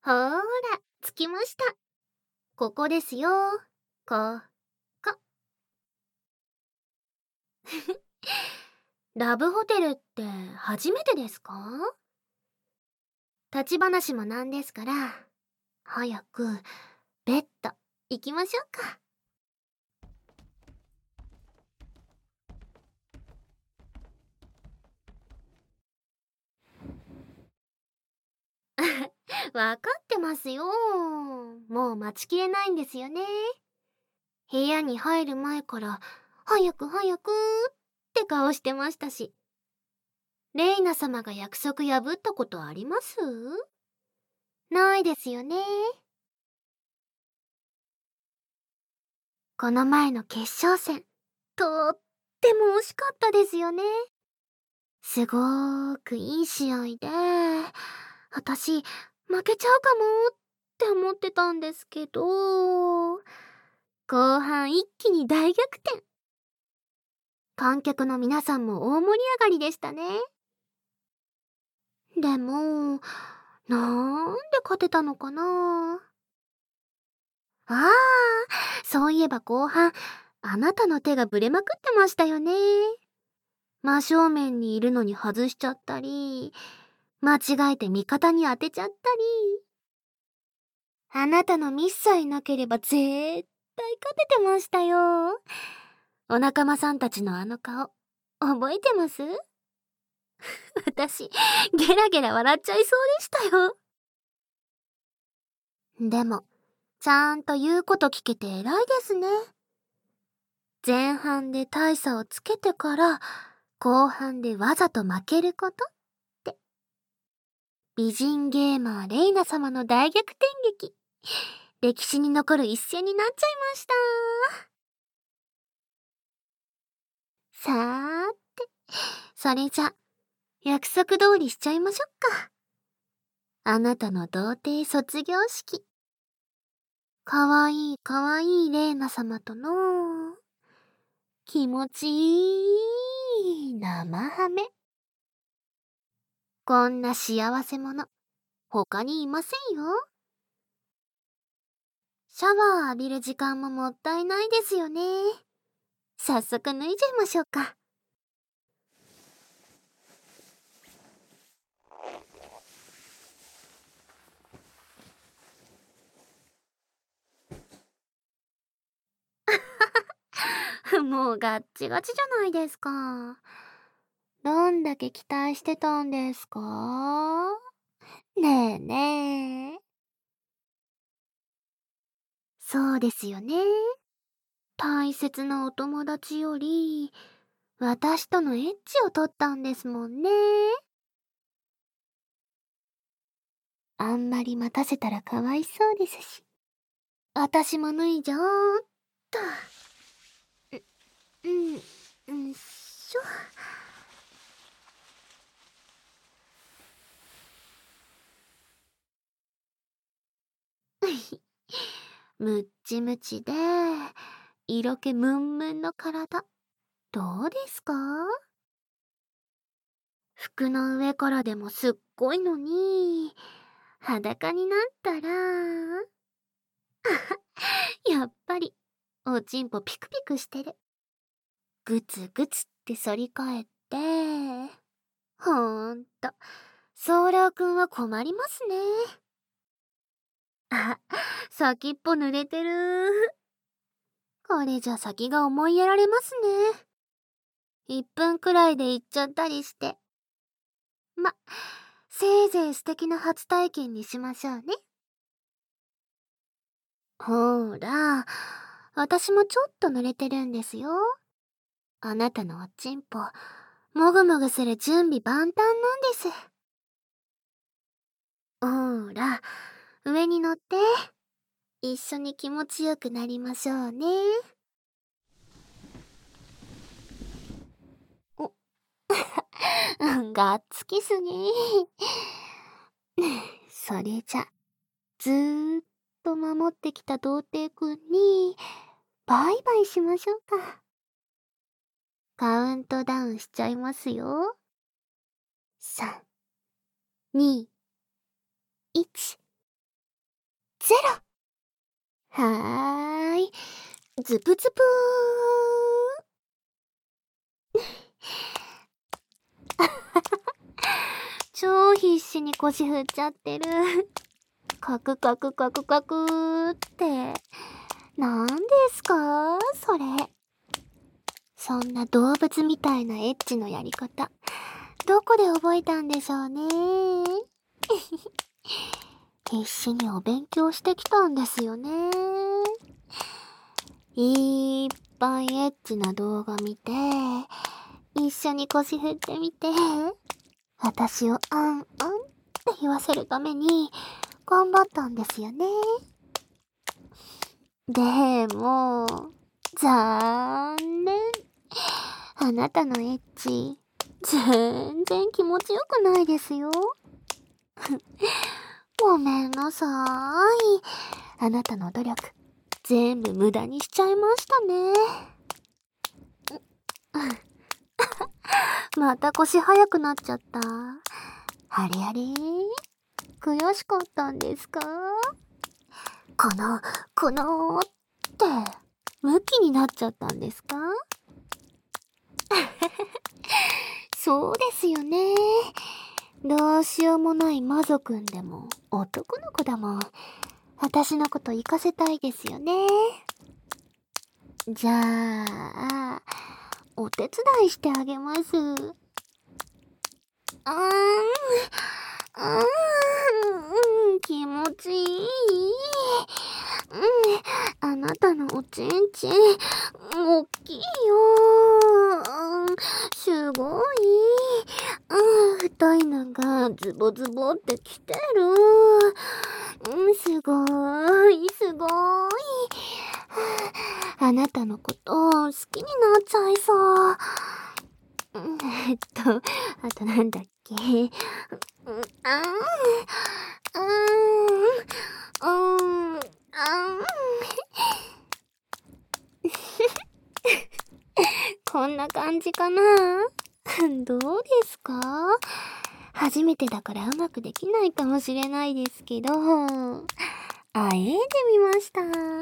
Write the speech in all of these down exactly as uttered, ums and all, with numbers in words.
ほーら、着きました。ここですよ。こ、こ。ラブホテルって初めてですか？立ち話もなんですから、早くベッド行きましょうか。わかってますよ。もう待ちきれないんですよね。部屋に入る前から早く早くって顔してましたし。レイナ様が約束破ったことあります？ないですよね。この前の決勝戦、とっても惜しかったですよね。すごーくいい試合で、私、負けちゃうかもって思ってたんですけど、後半一気に大逆転。観客の皆さんも大盛り上がりでしたね。でも、なんで勝てたのかな？ああ、そういえば後半、あなたの手がブレまくってましたよね。真正面にいるのに外しちゃったり、間違えて味方に当てちゃったり。あなたのミスさえなければ絶対勝ててましたよ。お仲間さんたちのあの顔、覚えてます？私、ゲラゲラ笑っちゃいそうでしたよ。でも、ちゃんと言うこと聞けて偉いですね。前半で大差をつけてから、後半でわざと負けることって。美人ゲーマーレイナ様の大逆転劇。歴史に残る一戦になっちゃいました。さーて、それじゃ、約束通りしちゃいましょうか。あなたの童貞卒業式。かわいいかわいいレイナ様との、気持ちいい生ハメ。こんな幸せ者、他にいませんよ。シャワー浴びる時間ももったいないですよね。早速脱いじゃいましょうか。もうガッチガチじゃないですか。どんだけ期待してたんですか？ねえねえ。そうですよね。大切なお友達より、私とのエッチを取ったんですもんね。あんまり待たせたらかわいそうですし。私も脱いじゃおうっと。うん、うん、しょ。むっちむちで、色気ムンムンの体、どうですか？服の上からでもすっごいのに、裸になったら、やっぱり、おちんぽピクピクしてる。グツグツって反り返って、ほーんと、ソーラーくんは困りますね。あ、先っぽ濡れてる。これじゃ先が思いやられますね。いっぷんくらいで行っちゃったりして。ま、せいぜい素敵な初体験にしましょうね。ほーら、私もちょっと濡れてるんですよ。あなたのおちんぽ、もぐもぐする準備万端なんです。ほーら、上に乗って、一緒に気持ちよくなりましょうね。お、がっつきすぎ。それじゃ、ずーっと守ってきた童貞くんに、バイバイしましょうか。カウントダウンしちゃいますよ。さん、に、いち。 ゼロ。はーい。ズプズプー。超必死に腰振っちゃってる。カクカクカクカクーって。なんですかそれ。そんな動物みたいなエッチのやり方、どこで覚えたんでしょうね。必死にお勉強してきたんですよね。いっぱいエッチな動画見て、一緒に腰振ってみて、私をあんあんって言わせるために頑張ったんですよね。でも、残念。あなたのエッチ、全然気持ちよくないですよ。ごめんなさーい。あなたの努力、全部無駄にしちゃいましたね。また腰速くなっちゃった。あれあれ悔しかったんですか？この、このって、ムキになっちゃったんですか？そうですよね。どうしようもない魔族くんでも男の子だもん。私のこと行かせたいですよね。じゃあ、お手伝いしてあげます。うーん、うーん、気持ちいい。うん、あなたのおちんちん、おっきいよ。うん、すごい。うん、太いのがズボズボってきてる。うん、すごい、すごい。あなたのこと好きになっちゃいそう。うんえっと、あとなんだっけ。うん、あーん、うーん、うーん、あーん。こんな感じかな？どうですか？初めてだからうまくできないかもしれないですけど、あえいでみました。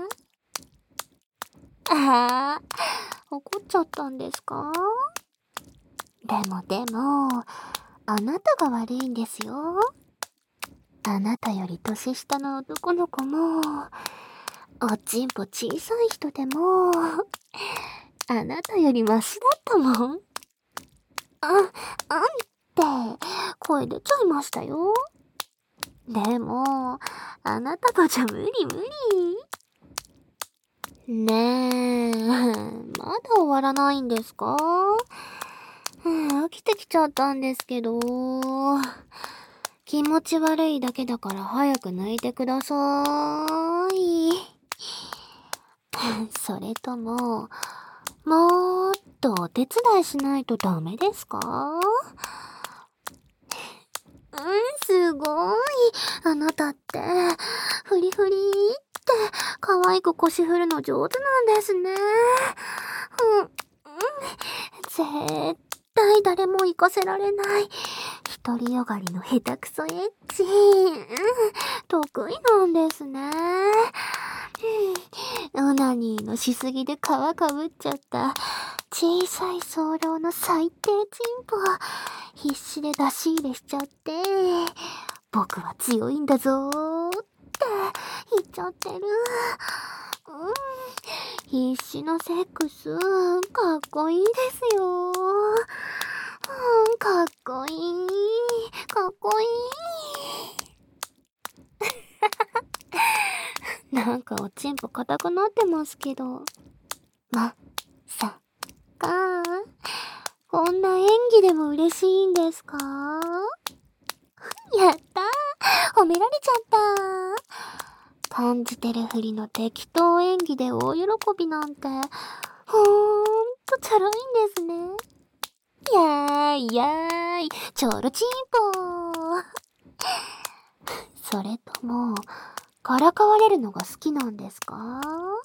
ああ、怒っちゃったんですか？でもでも、あなたが悪いんですよ。あなたより年下の男の子も、おちんぽ小さい人でも、あなたよりマシだったもん。あ、あんって、声出ちゃいましたよ。でも、あなたとじゃ無理無理。ねえ、まだ終わらないんですか？うん、飽きてきちゃったんですけど。気持ち悪いだけだから早く抜いてくださーい。それとも、もーっとお手伝いしないとダメですか？うん、すごい。あなたって、フリフリって、可愛く腰振るの上手なんですね。うん、うん、絶対誰も行かせられない。独りよがりの下手くそエッチ。うん、得意なんですね。うん、オナニーのしすぎで皮かぶっちゃった小さい僧侶の最低チンポ。必死で出し入れしちゃって、僕は強いんだぞーって言っちゃってる。うん、必死のセックス、かっこいいですよ。うん、かっこいい。かっこいい。なんかおちんぽ硬くなってますけど。まさか、こんな演技でも嬉しいんですか？やったー、褒められちゃったー。感じてるふりの適当演技で大喜びなんて、ほーんとチャラいんですね。やーいやーい、ちょろちんぽー。それとも、からかわれるのが好きなんですか？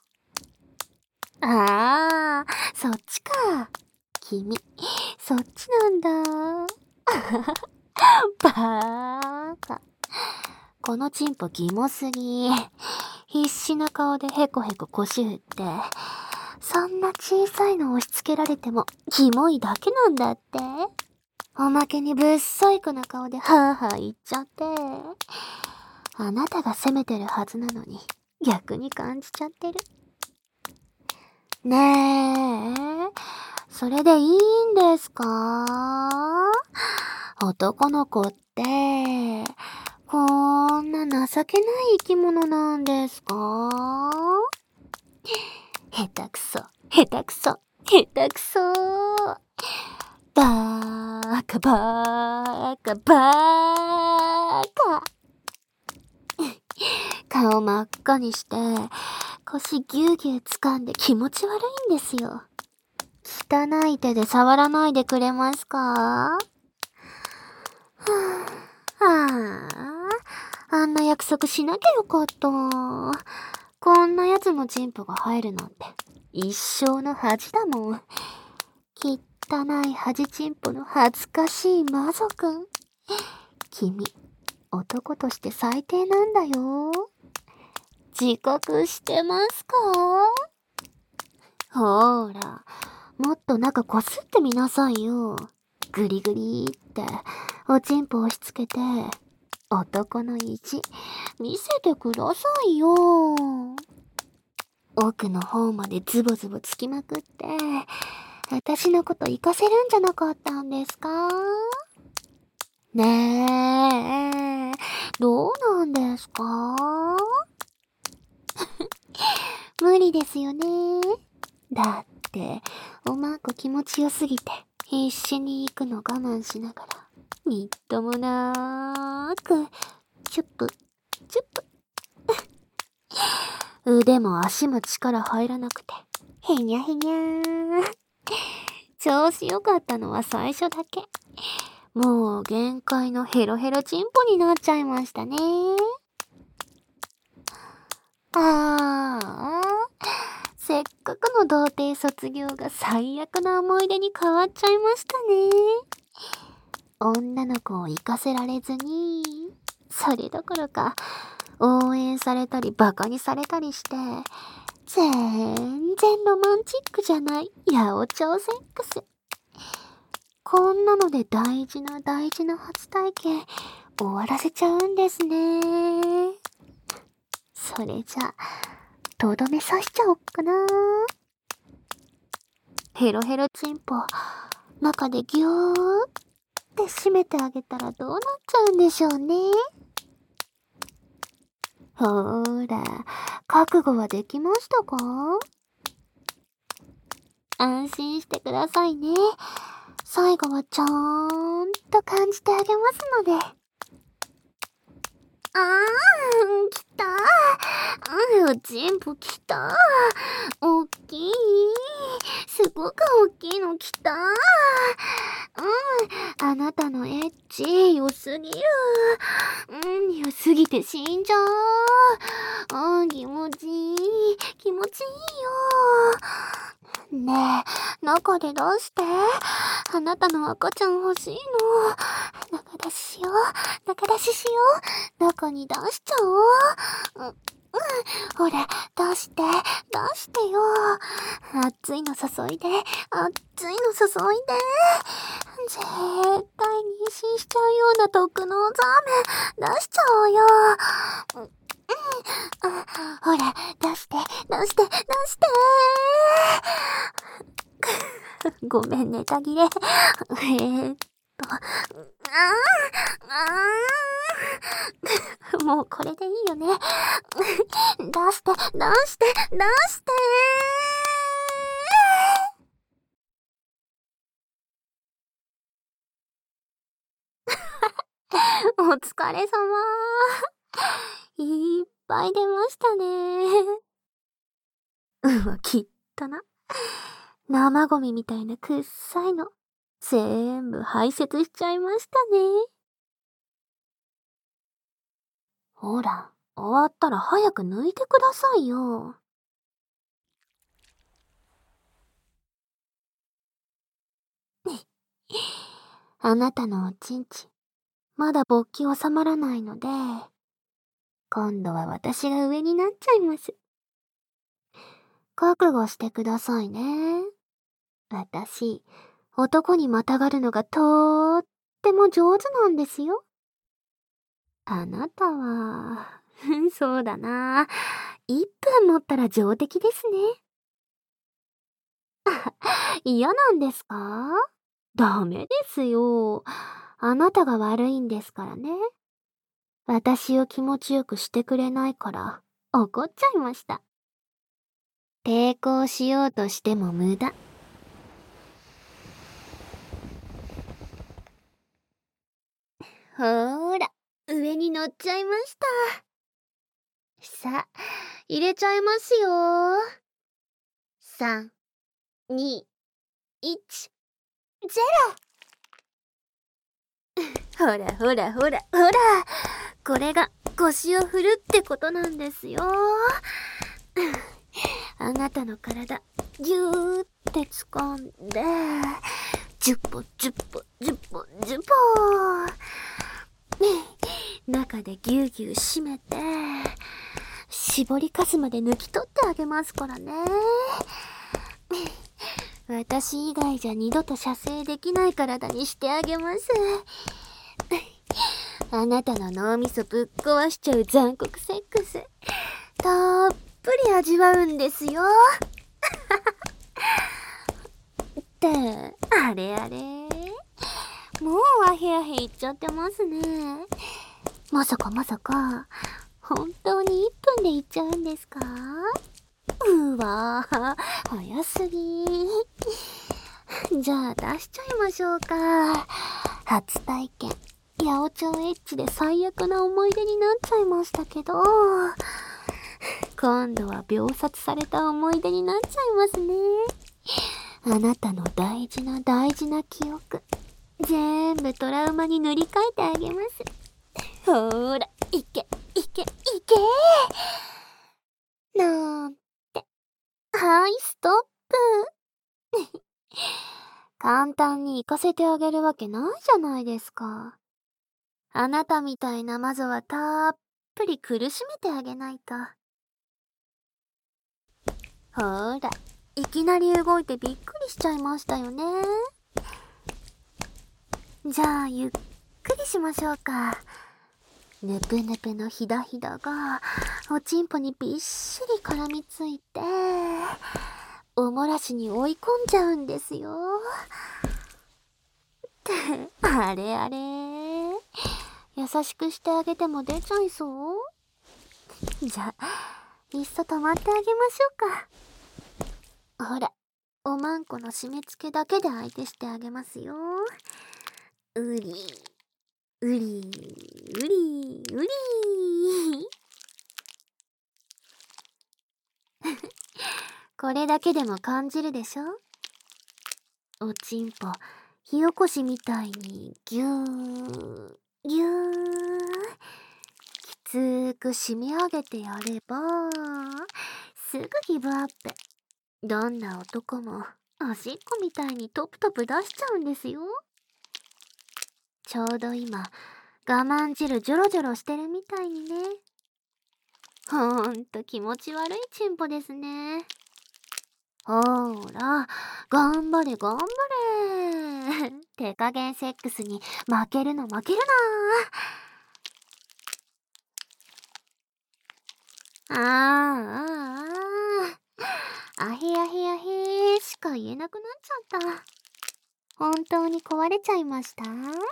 あー、そっちか。君、そっちなんだ。バーカ。 このチンポキモすぎ。必死な顔でヘコヘコ腰振って。そんな小さいの押し付けられてもキモいだけなんだって。おまけにぶっそいくな顔でハーハー言っちゃって。あなたが責めてるはずなのに逆に感じちゃってる。ねえ、それでいいんですか？男の子って、こんな情けない生き物なんですか？下手くそ、下手くそ、下手くそ。バーカバーカバーカ。顔真っ赤にして、腰ぎゅうぎゅう掴んで気持ち悪いんですよ。汚い手で触らないでくれますか？はぁ、ああ、あんな約束しなきゃよかった。こんな奴のチンポが入るなんて一生の恥だもん。汚い恥チンポの恥ずかしい魔族くん。君、男として最低なんだよ。自覚してますか？ほーら、もっと中こすってみなさいよ。グリグリって、おちんぽ押し付けて、男の意地、見せてくださいよ。奥の方までズボズボつきまくって、私のこと活かせるんじゃなかったんですか？ねえ、どうなんですか？無理ですよね。だって、おまんこ気持ちよすぎて、必死に行くの我慢しながら、みっともなーく、チュップ、チュップ。腕も足も力入らなくて、へにゃへにゃー。調子良かったのは最初だけ。もう限界のヘロヘロチンポになっちゃいましたね。ああ、せっかくの童貞卒業が最悪な思い出に変わっちゃいましたね。女の子を行かせられずに、それどころか、応援されたりバカにされたりして、全然ロマンチックじゃない八百長セックス。こんなので大事な大事な初体験終わらせちゃうんですね。それじゃ、とどめさしちゃおっかな。ヘロヘロチンポ、中でぎゅーって締めてあげたらどうなっちゃうんでしょうね。ほーら、覚悟はできましたか？安心してくださいね。最後はちゃーんと感じてあげますので。あー、来たー。うん、全部来たー。おっきい。すごくおっきいの来たー。うん、あなたのエッチ良すぎる。うん、良すぎて死んじゃう。あー、気持ちいい。気持ちいいよ。ねえ、中で出して。あなたの赤ちゃん欲しいの。中出ししよう。中出ししよう。中に出しちゃおう。うん、うん、ほら、出して、出してよ。熱いの注いで、熱いの注いで。絶対妊娠しちゃうような特納ザーメン、出しちゃおうよ。うん、うん、ほら、出して、出して、出して。ごめんね、たぎれ。えーっと、あー、あー。もうこれでいいよね。出して、出して、出して。お疲れ様。いっぱい出ましたね。うわ、きったな。生ゴミみたいなくっさいの。全部排泄しちゃいましたね。ほら、終わったら早く抜いてくださいよ。あなたのおちんちん、まだ勃起収まらないので、 今度は私が上になっちゃいます。覚悟してくださいね。私、男にまたがるのがとーっても上手なんですよ。あなたは、そうだな。いっぷん持ったら上出来ですね。嫌なんですか？ダメですよ。あなたが悪いんですからね。私を気持ちよくしてくれないから怒っちゃいました。抵抗しようとしても無駄。ほーら、上に乗っちゃいました。さあ、入れちゃいますよ。さん、に、いち、ゼロ。ほらほらほらほら。これが腰を振るってことなんですよ。あなたの体、ぎゅーって掴んで、じゅっぽ、じゅっぽ、じゅっぽ、じゅっぽ。中でぎゅうぎゅう締めて、絞りかすまで抜き取ってあげますからね。私以外じゃ二度と射精できない体にしてあげます。あなたの脳みそぶっ壊しちゃう残酷セックス、たっぷり味わうんですよ。って、あれあれ、もうあへあへ言っちゃってますね。まさかまさか、本当にいっぷんで行っちゃうんですか？うわぁ、早すぎ。じゃあ出しちゃいましょうか。初体験、八百長エッチで最悪な思い出になっちゃいましたけど、今度は秒殺された思い出になっちゃいますね。あなたの大事な大事な記憶、全部トラウマに塗り替えてあげます。ほーら、いけ、いけ、いけーなんて。はい、ストップ。簡単に行かせてあげるわけないじゃないですか。あなたみたいな魔女はたっぷり苦しめてあげないと。ほーら、いきなり動いてびっくりしちゃいましたよね。じゃあ、ゆっくりしましょうか。ぬぷぬぷのひだひだが、おちんぽにびっしり絡みついて、おもらしに追い込んじゃうんですよ。って、あれあれ。優しくしてあげても出ちゃいそう？じゃあ、いっそ止まってあげましょうか。ほら、おまんこの締め付けだけで相手してあげますよ。うり、うり、うり、うり。これだけでも感じるでしょ？おちんぽ、火起こしみたいにぎゅー、ぎゅー。きつーく締め上げてやれば、すぐギブアップ。どんな男も、おしっこみたいにトプトプ出しちゃうんですよ。ちょうど今、我慢汁ジョロジョロしてるみたいにね。ほんと気持ち悪いチンポですね。ほーら、頑張れ頑張れ。手加減セックスに負けるな負けるな。あーあーあー。あへあへあへしか言えなくなっちゃった。本当に壊れちゃいました？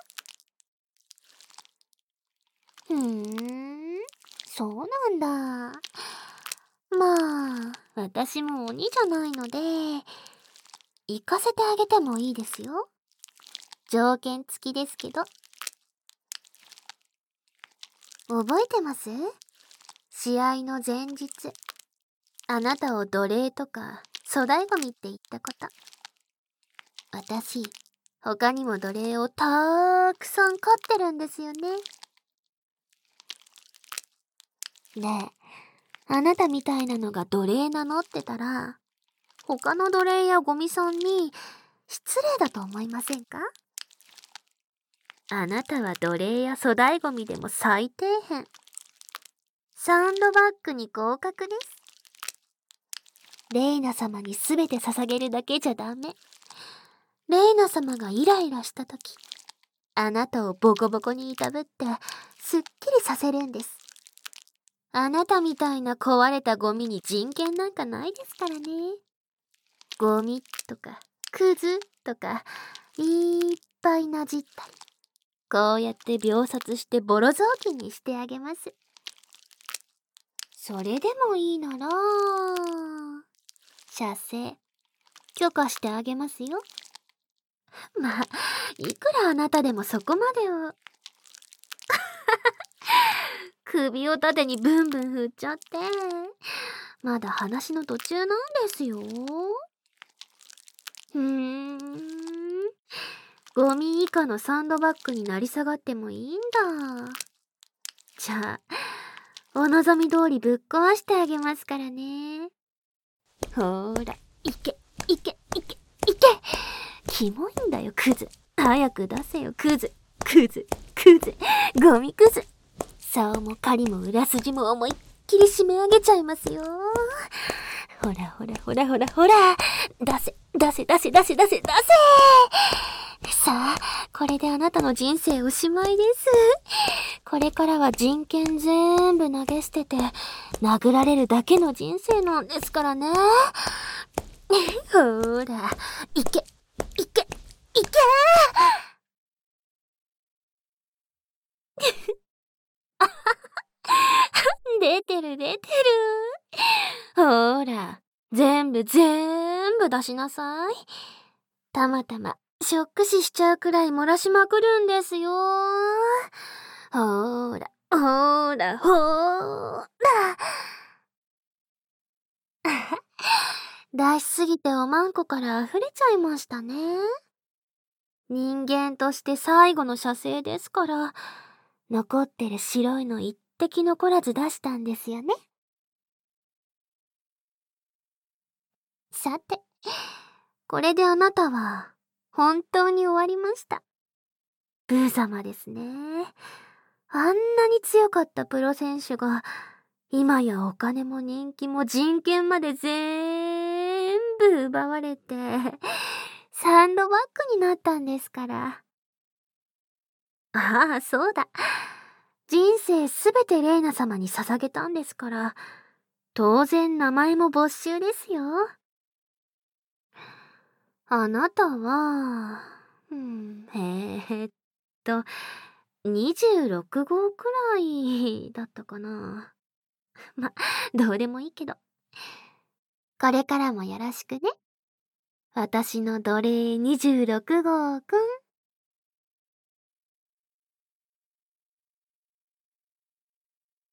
ふーん、そうなんだ。まあ、私も鬼じゃないので、行かせてあげてもいいですよ。条件付きですけど。覚えてます？試合の前日、あなたを奴隷とか粗大ゴミって言ったこと。私、他にも奴隷をたーくさん飼ってるんですよね。ねえ、あなたみたいなのが奴隷名乗ってたら、他の奴隷やゴミさんに失礼だと思いませんか？あなたは奴隷や粗大ゴミでも最底辺。 サンドバッグに合格です。レイナ様にすべて捧げるだけじゃダメ。レイナ様がイライラしたとき、あなたをボコボコにいたぶって、すっきりさせるんです。あなたみたいな壊れたゴミに人権なんかないですからね。ゴミとか、クズとか、いっぱいなじったり、こうやって秒殺してボロ雑巾にしてあげます。それでもいいなら、射精、許可してあげますよ。まあ、いくらあなたでもそこまでを。首を縦にブンブン振っちゃって。まだ話の途中なんですよ。ふーん。ゴミ以下のサンドバッグになり下がってもいいんだ。じゃあ、お望み通りぶっ壊してあげますからね。ほーら、いけ、いけ、いけ、いけ。キモいんだよ、クズ。早く出せよ、クズ。クズ、クズ、ゴミクズ。竿も狩りも裏筋も思いっきり締め上げちゃいますよ。ほらほらほらほらほら。出せ、出せ、出せ、出せ、出せ、出せ。さあ、これであなたの人生おしまいです。これからは人権全部投げ捨てて、殴られるだけの人生なんですからね。ほら、いけ、いけ、いけ出てる出てる。ほーら、全部全部出しなさい。たまたま、ショック死しちゃうくらい漏らしまくるんですよ。ほーら、ほーら、ほーら。出しすぎておまんこから溢れちゃいましたね。人間として最後の射精ですから、残ってる白いの一滴残らず出したんですよね。さて、これであなたは本当に終わりました。ブー様ですね。あんなに強かったプロ選手が、今やお金も人気も人権まで全部奪われて、サンドバッグになったんですから。ああ、そうだ。人生すべてレイナ様に捧げたんですから、当然名前も没収ですよ。あなたは、うん、えーっと、にじゅうろく号くらいだったかな。ま、どうでもいいけど。これからもよろしくね。私の奴隷にじゅうろく号くん。